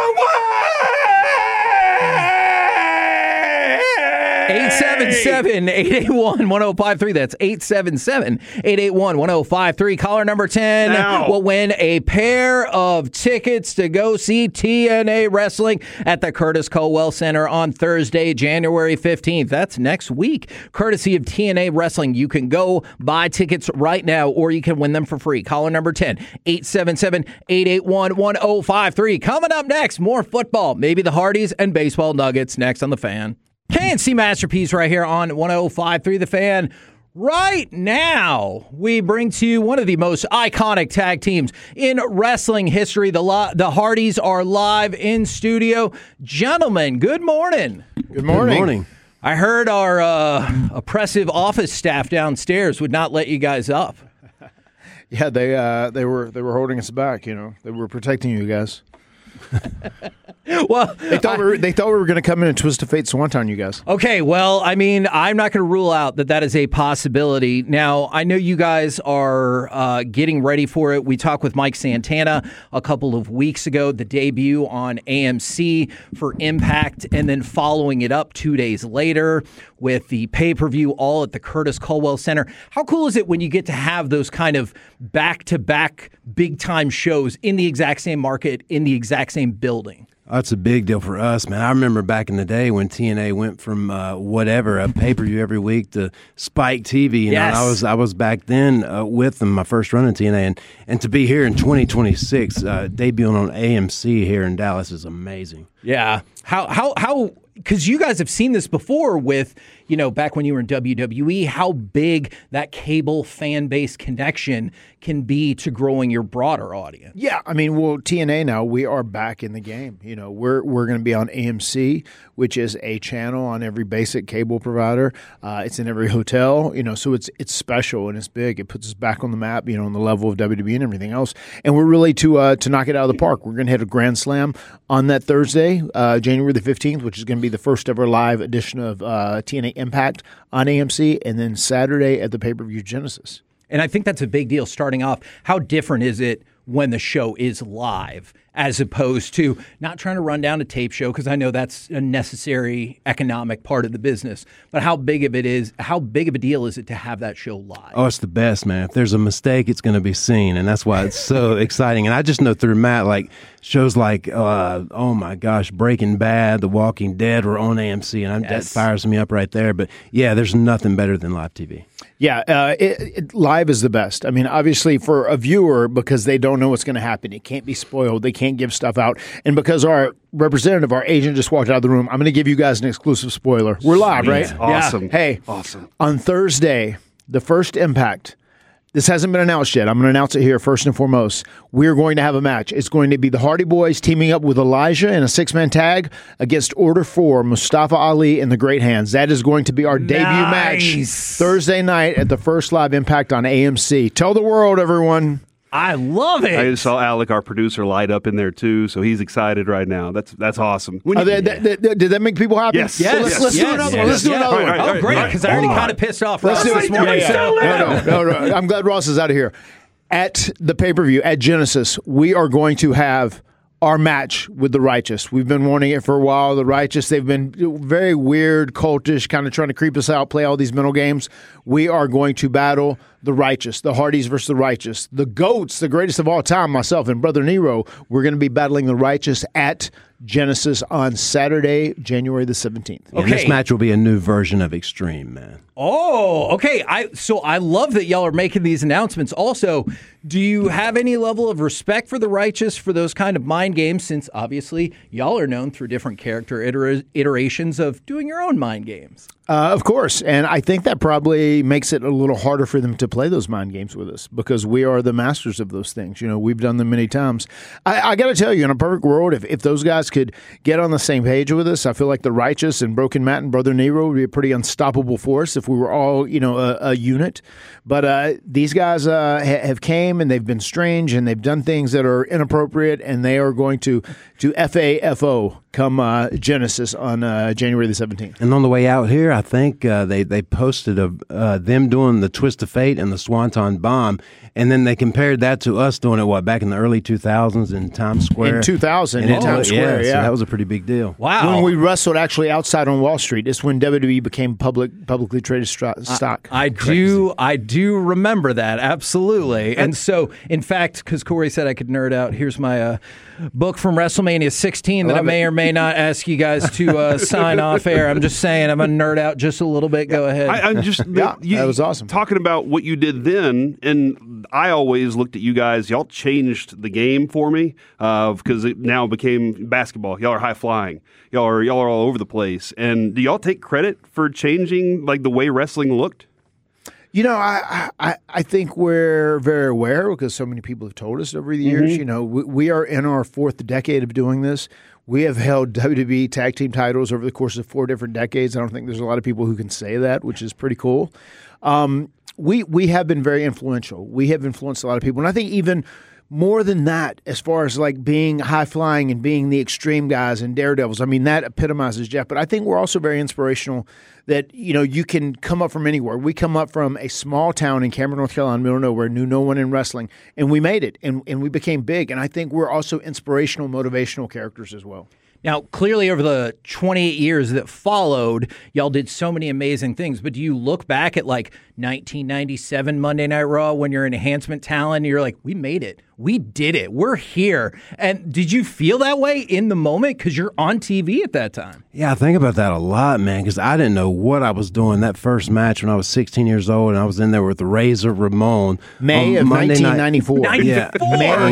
877-881-1053. That's 877-881-1053. Caller number 10 will win a pair of tickets to go see TNA Wrestling at the Curtis Colwell Center on Thursday, January 15th. That's next week. Courtesy of TNA Wrestling. You can go buy tickets right now, or you can win them for free. Caller number 10, 877-881-1053. Coming up next, more football, maybe the Hardys and baseball nuggets next on The Fan. KNC Masterpiece right here on 105.3 The Fan. Right now, we bring to you one of the most iconic tag teams in wrestling history. The Hardys are live in studio. Gentlemen, good morning. Good morning. Good morning. I heard our oppressive office staff downstairs would not let you guys up. Yeah, they were holding us back. You know, they were protecting you guys. Well, they thought we were going to come in and twist a fate swanton, you guys. Okay, well, I mean, I'm not going to rule out that is a possibility. Now, I know you guys are getting ready for it. We talked with Mike Santana a couple of weeks ago, the debut on AMC for Impact, and then following it up 2 days later with the pay-per-view all at the Curtis Colwell Center. How cool is it when you get to have those kind of back-to-back big-time shows in the exact same market, in the exact same building? That's a big deal for us, man. I remember back in the day when TNA went from a pay-per-view every week to Spike TV. You know, I was back then with them, my first run in TNA, and to be here in 2026, debuting on AMC here in Dallas is amazing. Yeah. How? Because you guys have seen this before with, you know, back when you were in WWE, how big that cable fan base connection can be to growing your broader audience. Yeah, I mean, well, TNA now, we are back in the game. You know, we're going to be on AMC, which is a channel on every basic cable provider. It's in every hotel, you know, so it's special and it's big. It puts us back on the map, you know, on the level of WWE and everything else. And we're really to knock it out of the park. We're going to hit a grand slam on that Thursday, January the 15th, which is going to be the first ever live edition of TNA Impact on AMC, and then Saturday at the pay-per-view Genesis. And I think that's a big deal starting off. How different is it when the show is live as opposed to not trying to run down a tape show, because I know that's a necessary economic part of the business, but how big of a deal is it to have that show live? Oh, it's the best, man. If there's a mistake, it's going to be seen, and that's why it's so exciting. And I just know through Matt, like shows like, oh my gosh, Breaking Bad, The Walking Dead were on AMC, and that fires me up right there. But yeah, there's nothing better than live TV. Yeah, live is the best. I mean, obviously for a viewer, because they don't know what's going to happen. It can't be spoiled. They can't give stuff out. And because our representative, our agent just walked out of the room, I'm going to give you guys an exclusive spoiler. We're live, right? Awesome. Yeah. Hey, awesome. On Thursday, the first Impact, this hasn't been announced yet. I'm going to announce it here first and foremost. We're going to have a match. It's going to be the Hardy Boys teaming up with Elijah in a 6-man tag against Order 4, Mustafa Ali and the Great Hands. That is going to be our debut match Thursday night at the first live Impact on AMC. Tell the world, everyone. I love it. I just saw Alec, our producer, light up in there too, so he's excited right now. That's awesome. Did that make people happy? Yes. Well, let's do another one. Let's do another one. Oh, great, because I already kind of pissed off Let's Ross do it this morning. No. I'm glad Ross is out of here. At the pay-per-view, at Genesis, we are going to have our match with the Righteous. We've been wanting it for a while. The Righteous, they've been very weird, cultish, kind of trying to creep us out, play all these mental games. We are going to battle the Righteous, the Hardys versus the Righteous. The GOATs, the greatest of all time, myself and Brother Nero, we're going to be battling the Righteous at Genesis on Saturday, January the 17th. And this match will be a new version of Extreme, man. Oh, okay. So I love that y'all are making these announcements. Also, do you have any level of respect for the Righteous for those kind of mind games, since obviously y'all are known through different character iterations of doing your own mind games? Of course, and I think that probably makes it a little harder for them to play those mind games with us because we are the masters of those things. You know, we've done them many times. I got to tell you, in a perfect world, if those guys could get on the same page with us, I feel like the Righteous and Broken Matt and Brother Nero would be a pretty unstoppable force if we were all, a unit. But these guys have came and they've been strange and they've done things that are inappropriate, and they are going to FAFO come Genesis on January the 17th. And on the way out here, I think they posted them doing the Twist of Fate and the Swanton Bomb, and then they compared that to us doing it, back in the early 2000s in Times Square? In 2000 in Times Square, So that was a pretty big deal. Wow. When we wrestled actually outside on Wall Street, it's when WWE became publicly traded stock. I do remember that, absolutely. And so, in fact, because Corey said I could nerd out, here's my book from WrestleMania 16 that I may or may not ask you guys to sign off air. I'm just saying I'm going to nerd out just a little bit. Go ahead. That was awesome. Talking about what you did then, and I always looked at you guys. Y'all changed the game for me because it now became basketball. Y'all are high flying. Y'all are all over the place. And do y'all take credit for changing the way wrestling looked? I think we're very aware because so many people have told us over the years. We are in our fourth decade of doing this. We have held WWE tag team titles over the course of 4 different decades. I don't think there's a lot of people who can say that, which is pretty cool. We have been very influential. We have influenced a lot of people. And I think even more than that, as far as being high flying and being the extreme guys and daredevils, I mean, that epitomizes Jeff. But I think we're also very inspirational that, you can come up from anywhere. We come up from a small town in Cameron, North Carolina, middle of nowhere, knew no one in wrestling, and we made it, and we became big. And I think we're also inspirational, motivational characters as well. Now, clearly over the 28 years that followed, y'all did so many amazing things, but do you look back at 1997 Monday Night Raw when you're enhancement talent and you're like, we made it. We did it. We're here. And did you feel that way in the moment because you're on TV at that time? Yeah, I think about that a lot, man, because I didn't know what I was doing that first match when I was 16 years old, and I was in there with Razor Ramon. May of 1994. Yeah, May of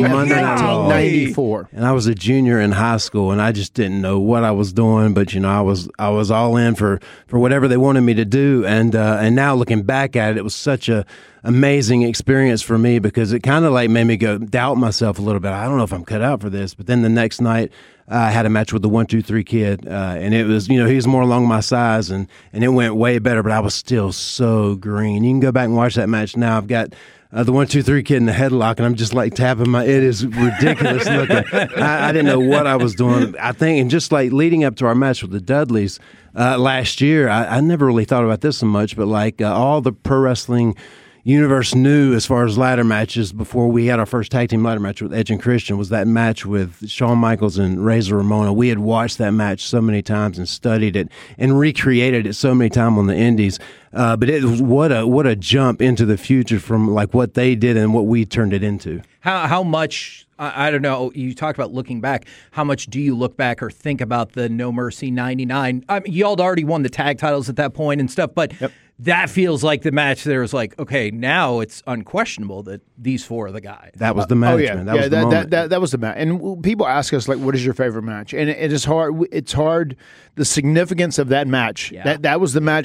1994. And I was a junior in high school, and I just didn't know what I was doing, but I was all in for whatever they wanted me to do, and now looking back at it, it was such a amazing experience for me because it kind of made me go doubt myself a little bit. I don't know if I'm cut out for this. But then the next night, I had a match with the 1-2-3 Kid, and it was, he was more along my size, and it went way better. But I was still so green. You can go back and watch that match now. I've got the 1-2-3 Kid in the headlock, and I'm just tapping my. It is ridiculous looking. I didn't know what I was doing. I think, and just leading up to our match with the Dudleys last year, I never really thought about this so much, but all the pro wrestling universe knew as far as ladder matches before we had our first tag team ladder match with Edge and Christian was that match with Shawn Michaels and Razor Ramon. We had watched that match so many times and studied it and recreated it so many times on the indies. But it was what a jump into the future from what they did and what we turned it into. How much, I don't know, you talked about looking back. How much do you look back or think about the No Mercy 99? Y'all had already won the tag titles at that point and stuff, but that feels like the match there was okay, now it's unquestionable that these 4 are the guys. That was the match, man. That was the moment. That was the match. And people ask us, what is your favorite match? And it is hard. It's hard. The significance of that match, that was the match that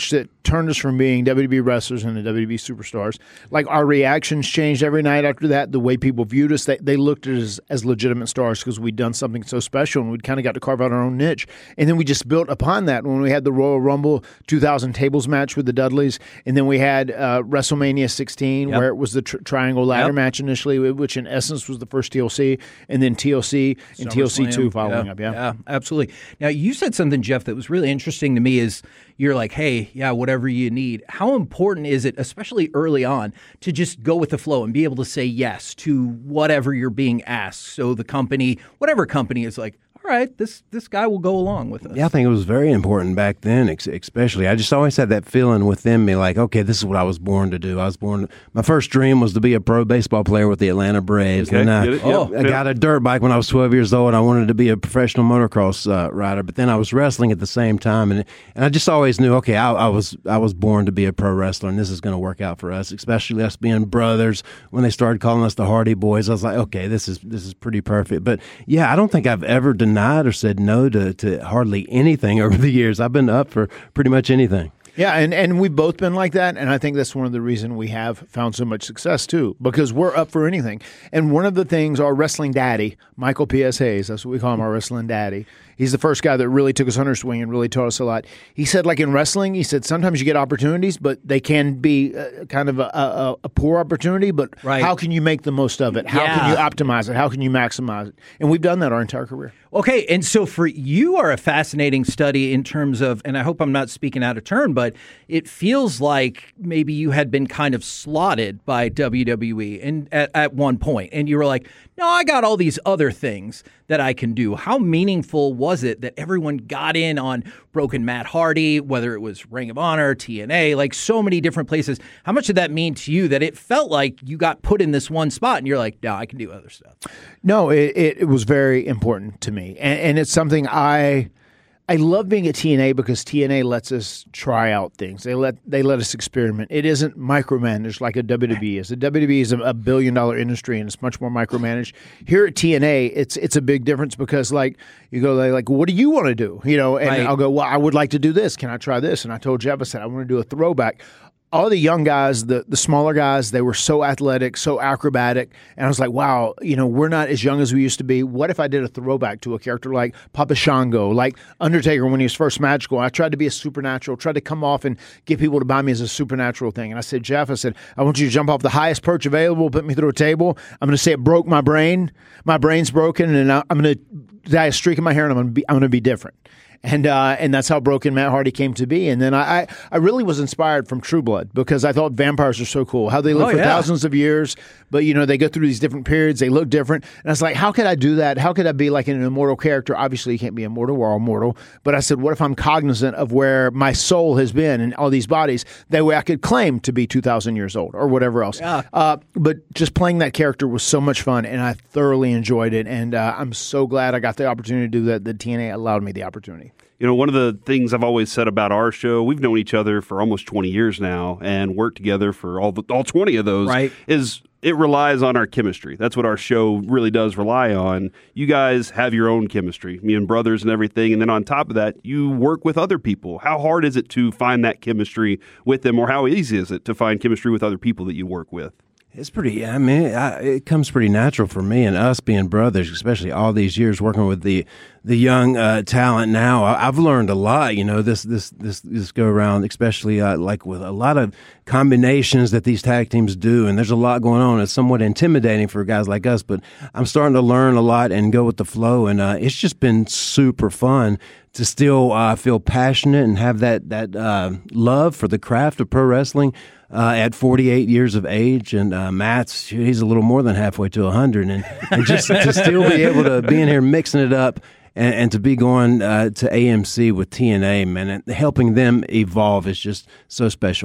turned us from being WWE wrestlers into WWE superstars. Like, our reactions changed every night after that. The way people viewed us, they looked at us as legitimate stars because we'd done something so special, and we'd kind of got to carve out our own niche. And then we just built upon that when we had the Royal Rumble 2000 tables match with the Dudleys, and then we had WrestleMania 16, where it was the triangle ladder match initially, which in essence was the first TLC, and then TLC and TLC 2 following up. Yeah, absolutely. Now, you said something, Jeff, that was really interesting to me is you're like, hey, yeah, whatever you need. How important is it, especially early on, to just go with the flow and be able to say yes to whatever you're being asked? So the company, whatever company, is like, all right, this guy will go along with us. Yeah, I think it was very important back then, especially. I just always had that feeling within me like, okay, this is what I was born to do. My first dream was to be a pro baseball player with the Atlanta Braves. Okay, and I got a dirt bike when I was 12 years old. I wanted to be a professional motocross rider, but then I was wrestling at the same time. And I just always knew, okay, I was born to be a pro wrestler, and this is going to work out for us, especially us being brothers. When they started calling us the Hardy Boys, I was like, okay, this is pretty perfect. But yeah, I don't think I've ever denied or said no to hardly anything over the years. I've been up for pretty much anything. Yeah, and we've both been like that, and I think that's one of the reasons we have found so much success, too, because we're up for anything. And one of the things our wrestling daddy, Michael P.S. Hayes, that's what we call him, our wrestling daddy, he's the first guy that really took us under his wing and really taught us a lot. He said, like in wrestling, he said, sometimes you get opportunities, but they can be kind of a poor opportunity, but how can you make the most of it? How can you optimize it? How can you maximize it? And we've done that our entire career. Okay, and so for you are a fascinating study in terms of, and I hope I'm not speaking out of turn, but it feels like maybe you had been kind of slotted by WWE and at one point, and you were like, no, I got all these other things that I can do. How meaningful was it that everyone got in on Broken Matt Hardy, whether it was Ring of Honor, TNA, like so many different places? How much did that mean to you that it felt like you got put in this one spot and you're like, no, I can do other stuff? No, it was very important to me. And it's something I love being at TNA because TNA lets us try out things. They let us experiment. It isn't micromanaged like a WWE is. The WWE is a $1 billion industry and it's much more micromanaged. Here at TNA, it's a big difference because like you go like, what do you want to do? You know, and I'll go, well, I would like to do this. Can I try this? And I told Jeff, I said, I want to do a throwback. All the young guys, the smaller guys, they were so athletic, so acrobatic. And I was like, wow, you know, we're not as young as we used to be. What if I did a throwback to a character like Papa Shango, like Undertaker when he was first magical? I tried to be a supernatural, tried to come off and get people to buy me as a supernatural thing. And I said, Jeff, I want you to jump off the highest perch available, put me through a table. I'm going to say it broke my brain. My brain's broken, and I'm going to dye a streak in my hair, and I'm going to be different. And that's how Broken Matt Hardy came to be. And then I really was inspired from True Blood because I thought vampires are so cool. How they live for thousands of years, but, you know, they go through these different periods. They look different. And I was like, how could I do that? How could I be like an immortal character? Obviously, you can't be immortal. We're all mortal. But I said, what if I'm cognizant of where my soul has been in all these bodies? That way I could claim to be 2,000 years old or whatever else. Yeah. But just playing that character was so much fun, and I thoroughly enjoyed it. And I'm so glad I got the opportunity to do that. The TNA allowed me the opportunity. You know, one of the things I've always said about our show, we've known each other for almost 20 years now and worked together for all 20 of those, is it relies on our chemistry. That's what our show really does rely on. You guys have your own chemistry, me and brothers and everything, and then on top of that, you work with other people. How hard is it to find that chemistry with them, or how easy is it to find chemistry with other people that you work with? It's pretty, I mean, it comes pretty natural for me and us being brothers, especially all these years working with the young talent now. I've learned a lot, you know, this go around, especially like with a lot of combinations that these tag teams do. And there's a lot going on. It's somewhat intimidating for guys like us, but I'm starting to learn a lot and go with the flow. And it's just been super fun to still feel passionate and have that love for the craft of pro wrestling. At 48 years of age, and he's a little more than halfway to 100, and just to still be able to be in here mixing it up and to be going to AMC with TNA, man, and helping them evolve is just so special.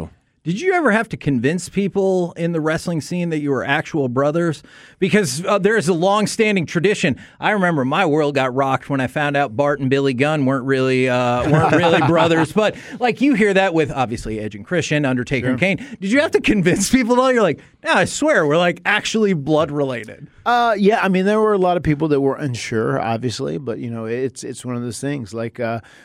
Did you ever have to convince people in the wrestling scene that you were actual brothers? Because there's a long-standing tradition. I remember my world got rocked when I found out Bart and Billy Gunn weren't really brothers. But like you hear that with obviously Edge and Christian, Undertaker and Kane. Did you have to convince people at all? You're like, no, I swear we're like actually blood related. Yeah, I mean there were a lot of people that were unsure, obviously, but it's one of those things. Like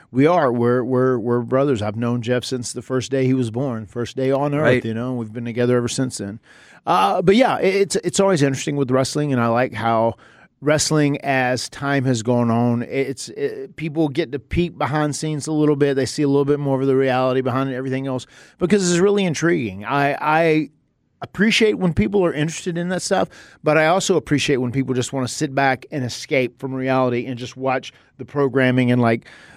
we're brothers. I've known Jeff since the first day he was born, first day on earth. Right. We've been together ever since then. But yeah, it's always interesting with wrestling, and I like how wrestling, as time has gone on, people get to peek behind scenes a little bit. They see a little bit more of the reality behind everything else because it's really intriguing. I appreciate when people are interested in that stuff, but I also appreciate when people just want to sit back and escape from reality and just watch the programming and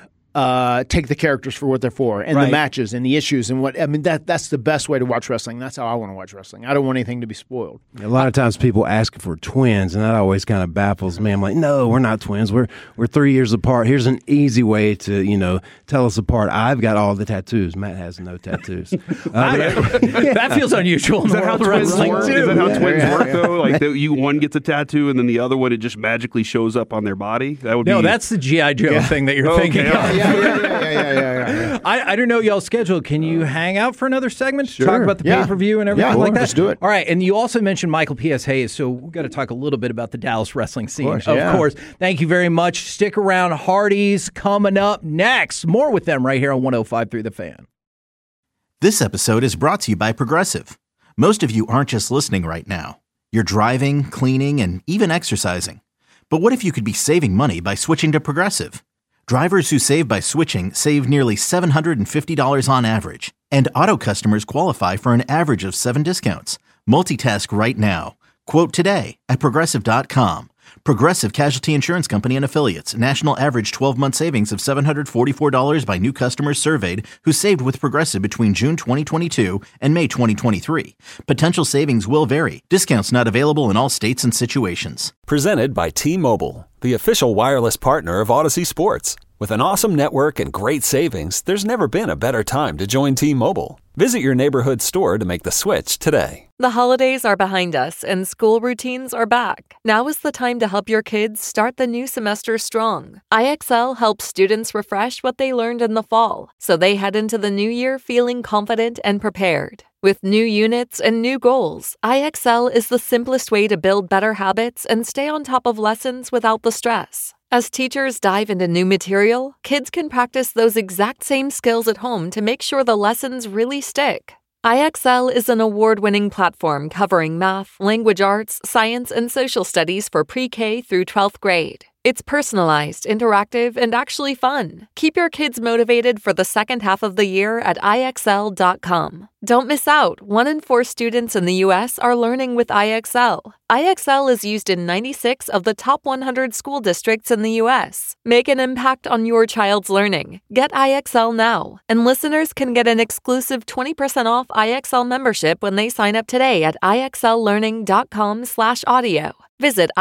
take the characters for what they're for and the matches and the issues and that's the best way to watch wrestling. That's how I want to watch wrestling. I don't want anything to be spoiled. A lot of times people ask for twins, and that always kind of baffles me. I'm like, no, we're not twins. We're 3 years apart. Here's an easy way to tell us apart. I've got all the tattoos. Matt has no tattoos. That feels unusual in the world of wrestling too. Is that how twins work though? Like one gets a tattoo and then the other one it just magically shows up on their body. That's the G.I. Joe thing that you're thinking of. Yeah. I don't know y'all's schedule. Can you hang out for another segment? Sure. Talk about the pay-per-view and everything like that? Let's do it. All right, and you also mentioned Michael P.S. Hayes, so we've got to talk a little bit about the Dallas wrestling scene. Of course. Thank you very much. Stick around. Hardy's coming up next. More with them right here on 105.3 The Fan. This episode is brought to you by Progressive. Most of you aren't just listening right now. You're driving, cleaning, and even exercising. But what if you could be saving money by switching to Progressive? Drivers who save by switching save nearly $750 on average, and auto customers qualify for an average of 7 discounts. Multitask right now. Quote today at Progressive.com. Progressive Casualty Insurance Company and Affiliates. National average 12-month savings of $744 by new customers surveyed who saved with Progressive between June 2022 and May 2023. Potential savings will vary. Discounts not available in all states and situations. Presented by T-Mobile, the official wireless partner of Odyssey Sports. With an awesome network and great savings, there's never been a better time to join T-Mobile. Visit your neighborhood store to make the switch today. The holidays are behind us and school routines are back. Now is the time to help your kids start the new semester strong. IXL helps students refresh what they learned in the fall, so they head into the new year feeling confident and prepared. With new units and new goals, IXL is the simplest way to build better habits and stay on top of lessons without the stress. As teachers dive into new material, kids can practice those exact same skills at home to make sure the lessons really stick. IXL is an award-winning platform covering math, language arts, science, and social studies for pre-K through 12th grade. It's personalized, interactive, and actually fun. Keep your kids motivated for the second half of the year at IXL.com. Don't miss out. 1 in 4 students in the U.S. are learning with IXL. IXL is used in 96 of the top 100 school districts in the U.S. Make an impact on your child's learning. Get IXL now. And listeners can get an exclusive 20% off IXL membership when they sign up today at IXLlearning.com/audio. Visit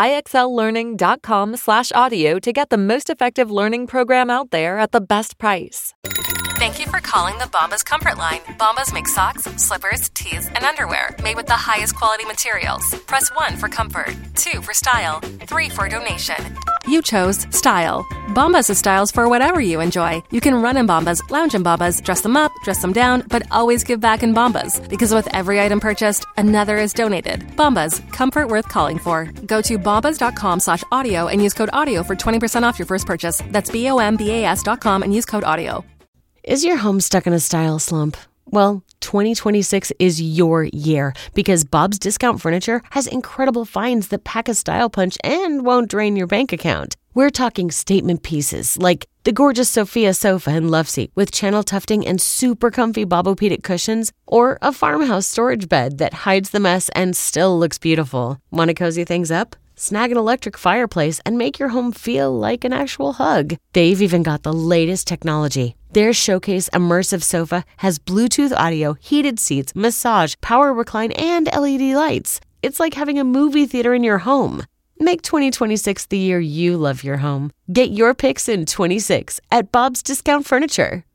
IXLlearning.com/audio to get the most effective learning program out there at the best price. Thank you for calling the Bombas Comfort Line. Bombas makes socks, slippers, tees, and underwear made with the highest quality materials. Press 1 for comfort, 2 for style, 3 for donation. You chose style. Bombas has styles for whatever you enjoy. You can run in Bombas, lounge in Bombas, dress them up, dress them down, but always give back in Bombas. Because with every item purchased, another is donated. Bombas, comfort worth calling for. Go to bombas.com/audio and use code AUDIO for 20% off your first purchase. That's BOMBAS.com and use code AUDIO. Is your home stuck in a style slump? Well, 2026 is your year because Bob's Discount Furniture has incredible finds that pack a style punch and won't drain your bank account. We're talking statement pieces like the gorgeous Sophia sofa and love seat with channel tufting and super comfy Bobopedic cushions, or a farmhouse storage bed that hides the mess and still looks beautiful. Want to cozy things up? Snag an electric fireplace and make your home feel like an actual hug. They've even got the latest technology. Their Showcase Immersive Sofa has Bluetooth audio, heated seats, massage, power recline, and LED lights. It's like having a movie theater in your home. Make 2026 the year you love your home. Get your picks in 26 at Bob's Discount Furniture.